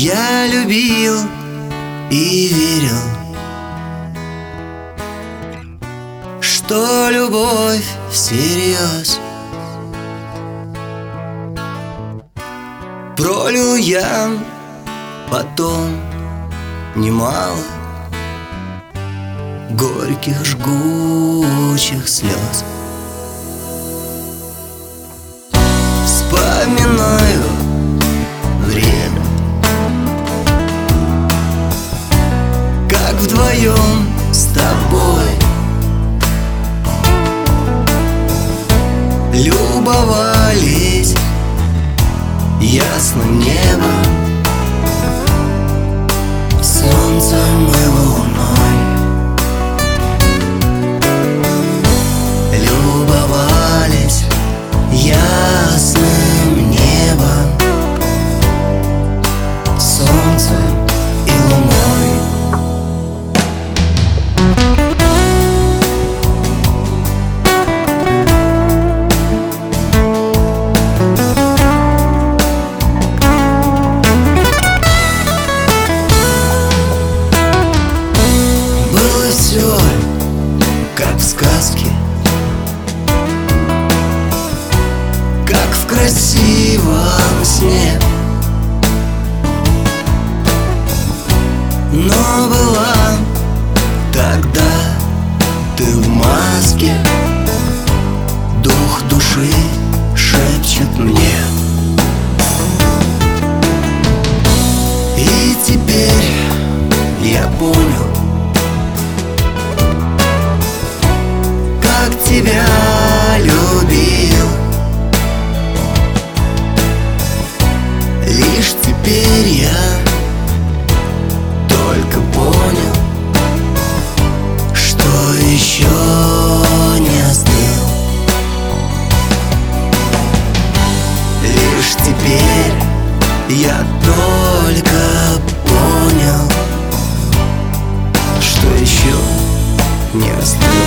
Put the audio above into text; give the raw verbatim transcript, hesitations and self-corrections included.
Я любил и верил, что любовь всерьез. Пролил я потом немало горьких жгучих слез. Вспоминаю время, как вдвоем с тобой любовались ясным небом, солнцем и луной. Любовались ясным небом, солнцем и луной. Было все как в сказке, как в красивом сне. Но была тогда ты в маске, дух души шепчет мне. И теперь я понял, как тебя любил. Лишь теперь я только понял, что еще не остыл. Лишь теперь я только понял, что еще не остыл.